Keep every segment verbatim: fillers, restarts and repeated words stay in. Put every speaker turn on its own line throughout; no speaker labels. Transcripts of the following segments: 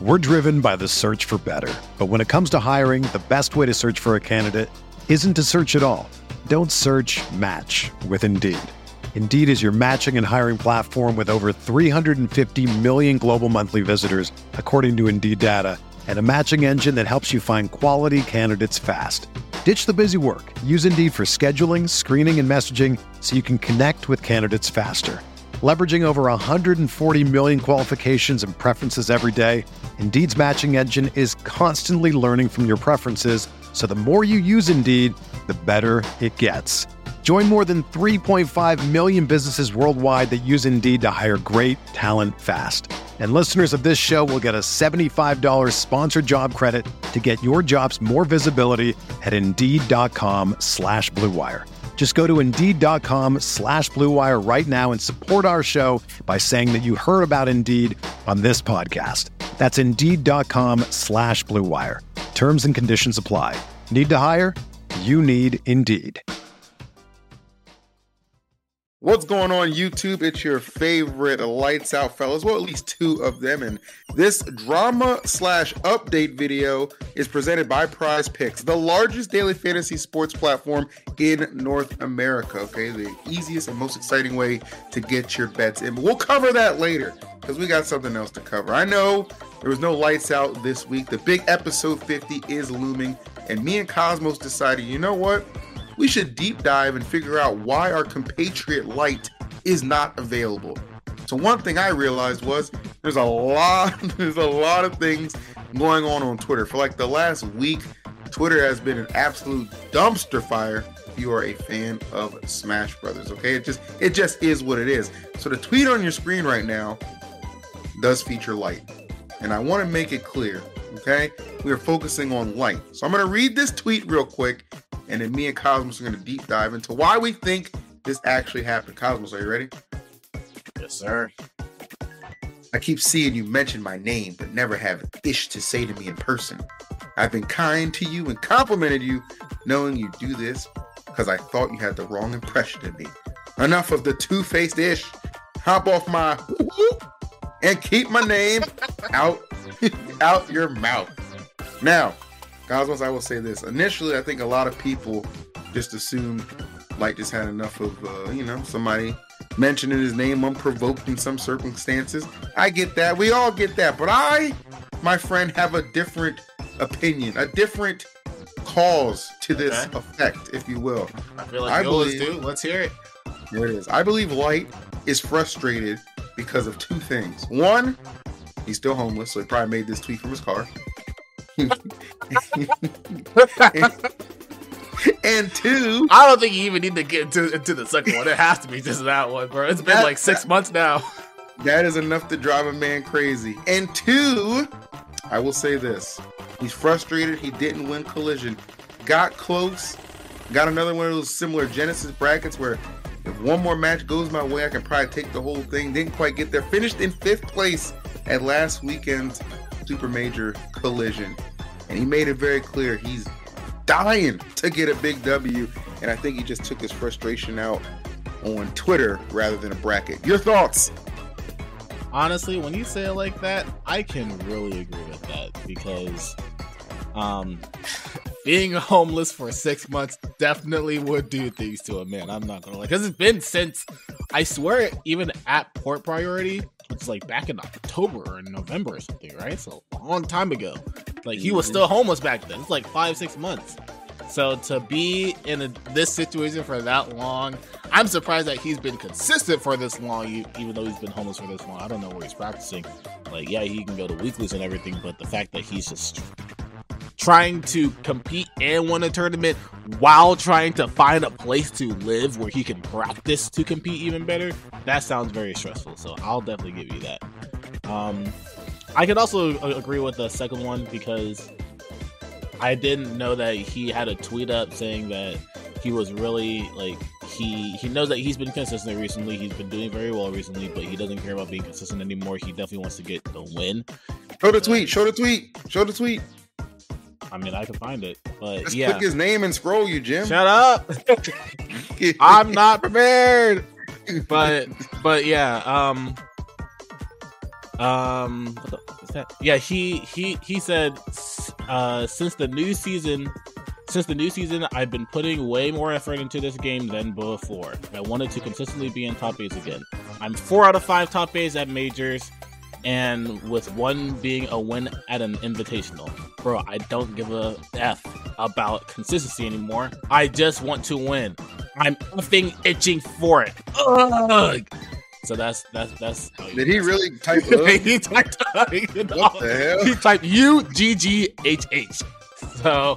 We're driven by the search for better. But when it comes to hiring, the best way to search for a candidate isn't to search at all. Don't search, match with Indeed. Indeed is your matching and hiring platform with over three hundred fifty million global monthly visitors, according to Indeed data, and a matching engine that helps you find quality candidates fast. Ditch the busy work. Use Indeed for scheduling, screening, and messaging so you can connect with candidates faster. Leveraging over one hundred forty million qualifications and preferences every day, Indeed's matching engine is constantly learning from your preferences, so the more you use Indeed, the better it gets. Join more than three point five million businesses worldwide that use Indeed to hire great talent fast. And listeners of this show will get a seventy-five dollars sponsored job credit to get your jobs more visibility at Indeed.com slash Blue Wire. Just go to Indeed.com slash Blue Wire right now and support our show by saying that you heard about Indeed on this podcast. That's Indeed.com slash Blue Wire. Terms and conditions apply. Need to hire? You need Indeed.
What's going on, YouTube? It's your favorite Lights Out fellas, well, at least two of them. And this drama slash update video is presented by Prize Picks, the largest daily fantasy sports platform in North America. Okay, the easiest and most exciting way to get your bets in. But we'll cover that later because we got something else to cover. I know there was no Lights Out this week. The big episode fifty is looming, and me and Cosmos decided, you know what? We should deep dive and figure out why our compatriot Light is not available. So one thing I realized was there's a lot, there's a lot of things going on on Twitter. For like the last week, Twitter has been an absolute dumpster fire if you are a fan of Smash Brothers. Okay, it just it just is what it is. So the tweet on your screen right now does feature Light, and I want to make it clear. Okay, we are focusing on Light. So I'm going to read this tweet real quick. And then me and Cosmos are going to deep dive into why we think this actually happened. Cosmos, are you ready?
Yes, sir.
I keep seeing you mention my name, but never have ish to say to me in person. I've been kind to you and complimented you, knowing you do this because I thought you had the wrong impression of me. Enough of the two-faced ish. Hop off my and keep my name out, out your mouth. Now, Cosmos, I will say this. Initially, I think a lot of people just assumed Light just had enough of, uh, you know, somebody mentioning his name unprovoked in some circumstances. I get that. We all get that. But I, my friend, have a different opinion, a different cause to this
Okay.
effect, if you will.
I feel like
I
I always
believe-
do. Let's hear it.
There it is. I believe Light is frustrated because of two things. One, he's still homeless, so he probably made this tweet from his car. and, and two,
I don't think you even need to get into, into the second one. It has to be just that one, bro. It's been
That-
like six months now.
that is enough to drive a man crazy. And two, I will say this. He's frustrated. He didn't win Collision. Got close. Got another one of those similar Genesis brackets where if one more match goes my way, I can probably take the whole thing. Didn't quite get there. Finished in fifth place at last weekend's Super Major Collision. And he made it very clear he's dying to get a big W. And I think he just took his frustration out on Twitter rather than a bracket. Your thoughts?
Honestly, when you say it like that, I can really agree with that because um, being homeless for six months definitely would do things to a man. I'm not gonna lie, because it's been since, I swear, even at Port Priority, it's like back in October or November or something, right? So a long time ago. Like he was still homeless back then. It's like five, six months. So to be in a, this situation for that long, I'm surprised that he's been consistent for this long, even though he's been homeless for this long. I don't know where he's practicing. Like, yeah, he can go to weeklies and everything, but the fact that he's just trying to compete and win a tournament while trying to find a place to live where he can practice to compete even better, that sounds very stressful. So I'll definitely give you that. Um, I could also agree with the second one because I didn't know that he had a tweet up saying that he was really like he he knows that he's been consistent recently. He's been doing very well recently, but he doesn't care about being consistent anymore. He definitely wants to get the win.
Show the tweet. Show the tweet. Show the tweet.
I mean, I can find it, but
Just
yeah.
click his name and scroll, you Jim.
Shut up. I'm not prepared. But but yeah, um Um, what the fuck is that? Yeah, he he he said, uh, since the new season, since the new season, I've been putting way more effort into this game than before. I wanted to consistently be in top eights again. I'm four out of five top eights at majors, and with one being a win at an invitational. Bro, I don't give a F about consistency anymore. I just want to win. I'm effing itching for it. Ugh. So that's that's that's. How
Did he really type? Ugh?
He typed. You know,
What the hell?
He typed U G G H H. So,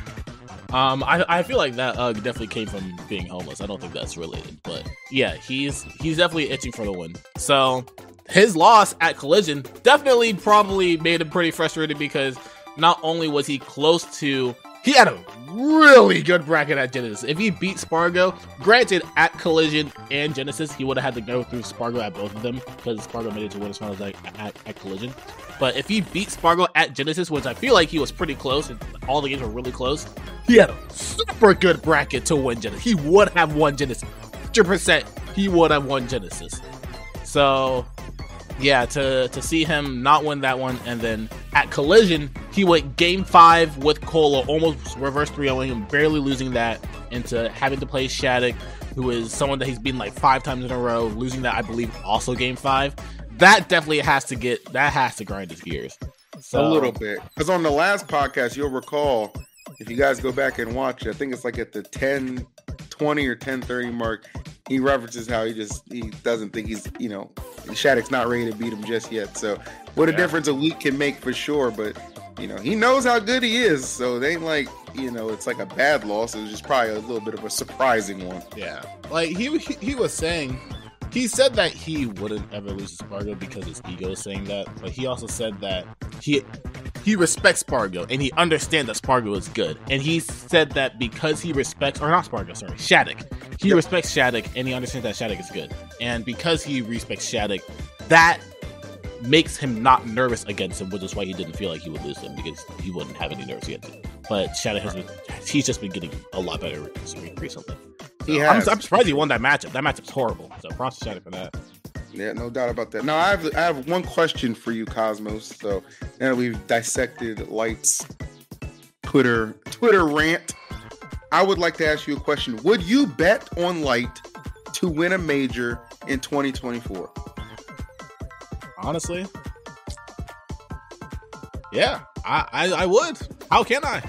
um, I I feel like that uh definitely came from being homeless. I don't think that's related, but yeah, he's he's definitely itching for the win. So his loss at Collision definitely probably made him pretty frustrated because not only was he close to, he had a really good bracket at Genesis. If he beat Spargo, granted at Collision and Genesis, he would have had to go through Spargo at both of them because Spargo made it to Winners Finals like at, at Collision. But if he beat Spargo at Genesis, which I feel like he was pretty close, and all the games were really close, he had a super good bracket to win Genesis. He would have won Genesis. one hundred percent he would have won Genesis. So yeah, to to see him not win that one, and then at Collision, he went game five with Cola, almost reverse three oh him, barely losing that, into having to play Shattuck, who is someone that he's beaten like five times in a row, losing that, I believe, also game five. That definitely has to get, that has to grind his gears. So,
a little bit. Because on the last podcast, you'll recall, if you guys go back and watch it, I think it's like at the ten twenty or ten thirty mark, he references how he just, he doesn't think he's, you know, Shattuck's not ready to beat him just yet. So what a
yeah.
difference a week can make for sure. But, you know, he knows how good he is. So it ain't like, you know, it's like a bad loss. It was just probably a little bit of a surprising one.
Yeah. Like he, he, he was saying, he said that he wouldn't ever lose to Spargo because his ego is saying that. But he also said that he he respects Spargo and he understands that Spargo is good. And he said that because he respects, or not Spargo, sorry, Shattuck. He yep. respects Shattuck and he understands that Shattuck is good. And because he respects Shattuck, that makes him not nervous against him, which is why he didn't feel like he would lose him, because he wouldn't have any nerves against him. But Shattuck has been, he's just been getting a lot better recently. So
he
I'm,
has.
I'm surprised he won that matchup. That matchup's horrible. So props to Shattuck for that.
Yeah, no doubt about that. Now, I have I have one question for you, Cosmos. So now that we've dissected Light's Twitter Twitter rant, I would like to ask you a question. Would you bet on Light to win a major in twenty twenty-four?
Honestly, yeah, I, I I would. How can I?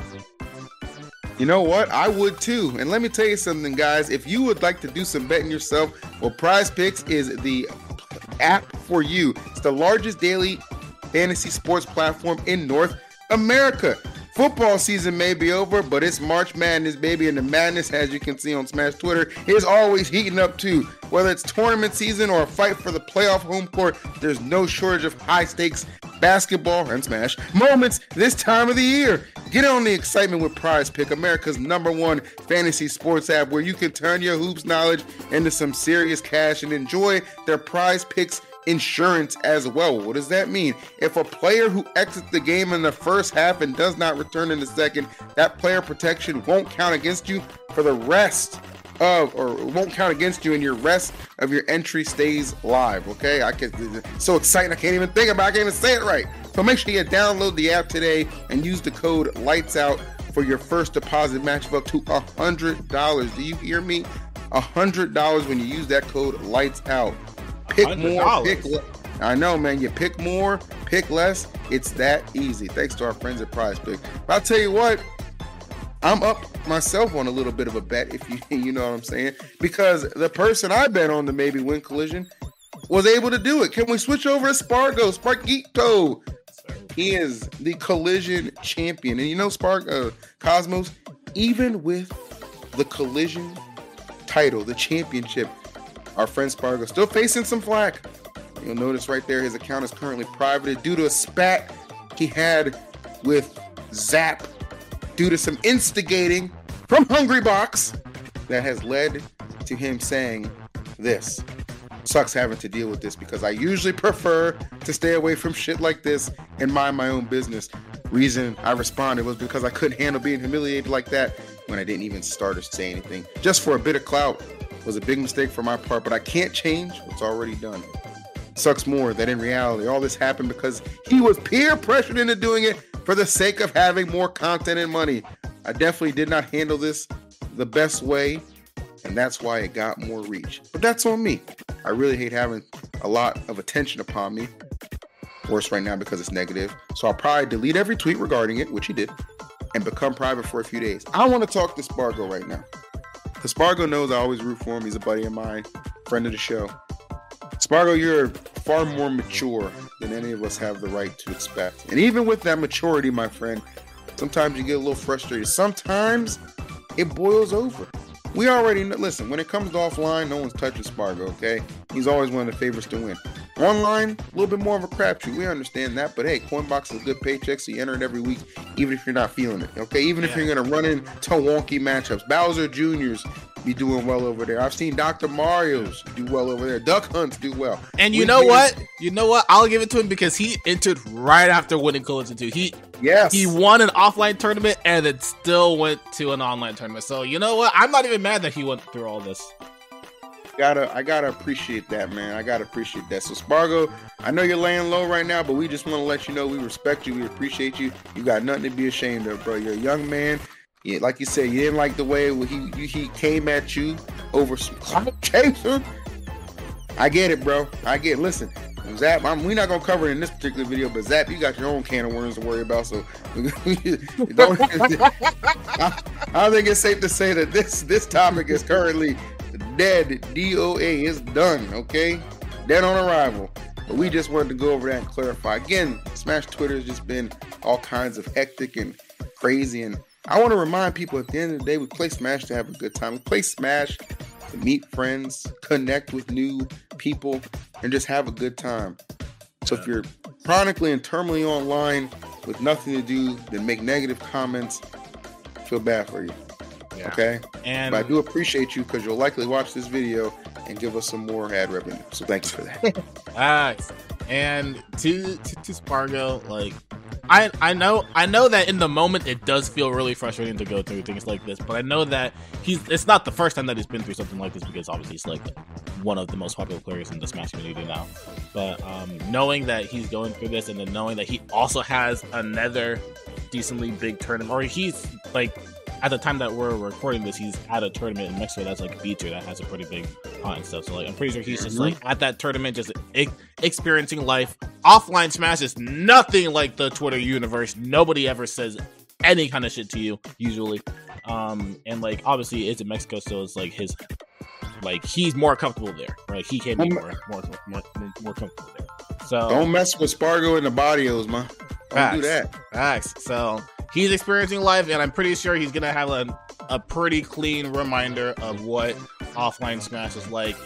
You know what? I would too. And let me tell you something, guys. If you would like to do some betting yourself, well, Prize Picks is the app for you. It's the largest daily fantasy sports platform in North America. Football season may be over, but it's March Madness, baby, and the madness, as you can see on Smash Twitter, is always heating up too. Whether it's tournament season or a fight for the playoff home court, there's no shortage of high-stakes basketball and Smash moments this time of the year. Get on the excitement with Prize Pick, America's number one fantasy sports app, where you can turn your hoops knowledge into some serious cash and enjoy their Prize Picks insurance as well. What does that mean? If a player who exits the game in the first half and does not return in the second, that player protection won't count against you for the rest of, or won't count against you, and your rest of your entry stays live. Okay, I can, it's so exciting I can't even think about it. I can't even say it right. So make sure you download the app today and use the code LIGHTSOUT for your first deposit match of up to a hundred dollars. Do you hear me? a hundred dollars when you use that code LIGHTSOUT. Pick more, pick less. I know, man. You pick more, pick less. It's that easy. Thanks to our friends at Prize Pick. But I'll tell you what, I'm up myself on a little bit of a bet, if you you know what I'm saying, because the person I bet on to maybe win Collision was able to do it. Can we switch over to Spargo? Sparkito. He is the Collision champion, and you know, Spark uh, Cosmos, even with the Collision title, the championship, our friend Spargo still facing some flack. You'll notice right there his account is currently privated due to a spat he had with Zap due to some instigating from Hungrybox that has led to him saying this. Sucks having to deal with this because I usually prefer to stay away from shit like this and mind my own business. Reason I responded was because I couldn't handle being humiliated like that when I didn't even start or say anything. Just for a bit of clout was a big mistake for my part, but I can't change what's already done. Sucks more that in reality, all this happened because he was peer pressured into doing it for the sake of having more content and money. I definitely did not handle this the best way, and that's why it got more reach. But that's on me. I really hate having a lot of attention upon me. Worse right now because it's negative. So I'll probably delete every tweet regarding it, which he did, and become private for a few days. I want to talk to Spargo right now. Because Spargo knows I always root for him. He's a buddy of mine, friend of the show. Spargo, you're far more mature than any of us have the right to expect. And even with that maturity, my friend, sometimes you get a little frustrated. Sometimes it boils over. We already know, listen, when it comes to offline, no one's touching Spargo, okay? He's always one of the favorites to win. Online, a little bit more of a crapshoot. We understand that, but hey, Coinbox is a good paycheck, so you enter it every week, even if you're not feeling it, okay? Even yeah. if you're going to run into wonky matchups. Bowser Junior's be doing well over there. I've seen Doctor Mario's do well over there. Duck Hunts do well.
And you we know what? You know what? I'll give it to him because he entered right after winning Collision two. He yes. he won an offline tournament and then still went to an online tournament. So you know what? I'm not even mad that he went through all this.
Gotta, I gotta appreciate that, man. I gotta appreciate that. So Spargo, I know you're laying low right now, but we just want to let you know we respect you. We appreciate you. You got nothing to be ashamed of, bro. You're a young man. Yeah, like you said, you didn't like the way he he came at you over some clout chasing. I get it, bro. I get it. Listen, Zap, I'm, we're not going to cover it in this particular video, but Zap, you got your own can of worms to worry about, so don't, I, I think it's safe to say that this, this topic is currently dead. D O A is done, okay? Dead on arrival. But we just wanted to go over that and clarify. Again, Smash Twitter has just been all kinds of hectic and crazy, and I want to remind people at the end of the day, we play Smash to have a good time. We play Smash to meet friends, connect with new people, and just have a good time. So if you're chronically and terminally online with nothing to do, then make negative comments, I feel bad for you. Yeah. Okay?
And
but I do appreciate you because you'll likely watch this video and give us some more ad revenue. So thank you for that.
uh, and to, to, to Spargo, like, I I know I know that in the moment it does feel really frustrating to go through things like this, but I know that he's it's not the first time that he's been through something like this because obviously he's like one of the most popular players in the Smash community now. But um, knowing that he's going through this and then knowing that he also has another decently big tournament, or he's like at the time that we're recording this, he's at a tournament in Mexico that's like a feature that has a pretty big pot and stuff. So like I'm pretty sure he's just like at that tournament, just e- experiencing life. Offline Smash is nothing like the Twitter universe. Nobody ever says any kind of shit to you usually. Um, and like obviously it's in Mexico, so it's like his like he's more comfortable there, right? He can be more more more, more comfortable there. So
don't mess with Spargo and the Barrios, man. Don't
facts,
do that.
Facts. So he's experiencing life, and I'm pretty sure he's gonna have a a pretty clean reminder of what offline Smash is like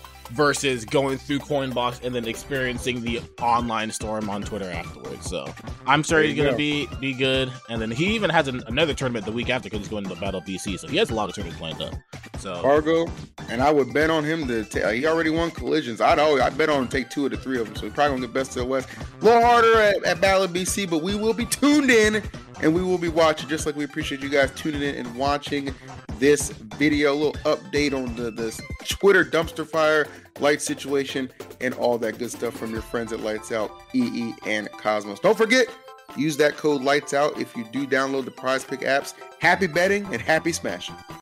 versus going through Coinbox and then experiencing the online storm on Twitter afterwards. So I'm sure he's gonna go. be be good. And then he even has an, another tournament the week after because he's going to the Battle B C. So he has a lot of tournaments lined up. So
Spargo, and I would bet on him to take. He already won Collisions. I'd always I bet on him to take two of the three of them. So he's probably gonna get best of the West. A little harder at, at Battle B C, but we will be tuned in and we will be watching. Just like we appreciate you guys tuning in and watching this video. A little update on the the Twitter dumpster fire light situation and all that good stuff from your friends at Lights Out, E E, and Cosmos. Don't forget, use that code Lights Out if you do download the Prize Pick apps. Happy betting and happy smashing.